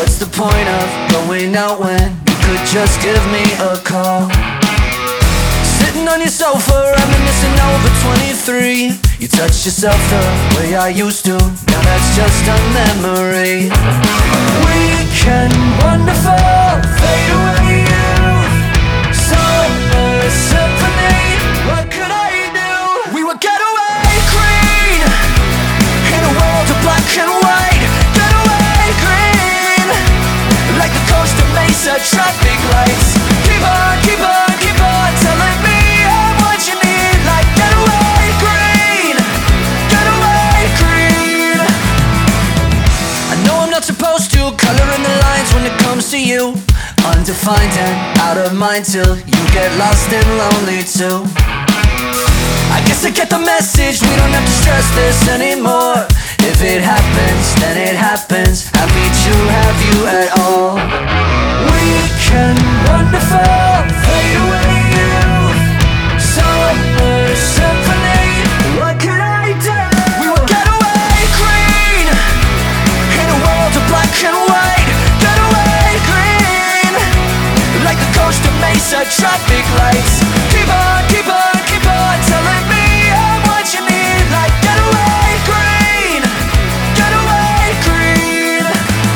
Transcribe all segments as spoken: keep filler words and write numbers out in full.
What's the point of going out when you could just give me a call? Sitting on your sofa, reminiscing over twenty-three. You touch yourself the way I used to, now that's just a memory. Weekend, wonderful, fade away youth, summer symphony, what could I do? We were getaway green, in a world of black and white. Getaway green, like the coast of Mesa traffic lights. Keep on, keep on, keep on telling me I'm what you need. Like getaway green, getaway green. I know I'm not supposed to color in the lines when it comes to you. Undefined and out of mind till you get lost and lonely too. I guess I get the message, we don't have to stress this anymore. If it happens, then it happens. Happy to have you at all. Weekend, wonderful, fade away youth, summer symphony, what could I do? We were getaway green, in a world of black and white. Getaway green, like the coast of Mesa traffic lights. Keep on, keep on, keep on telling me I'm what you need. Like getaway green, getaway green.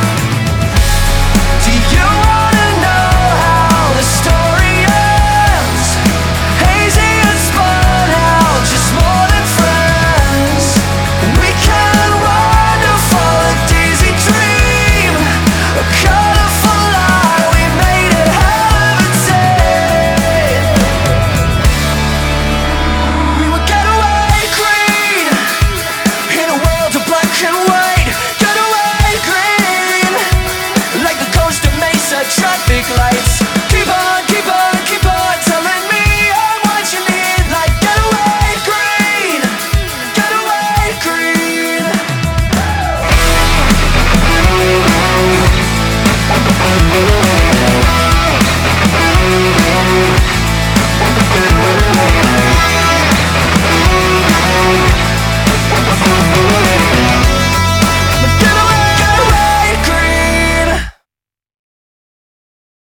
Do you wanna know how the story ends? Hazy and spun out, just more than friends. We can wonderful, a daisy dream, a colorful lie, we made it habitate. We were getaway green, in a world of black and white.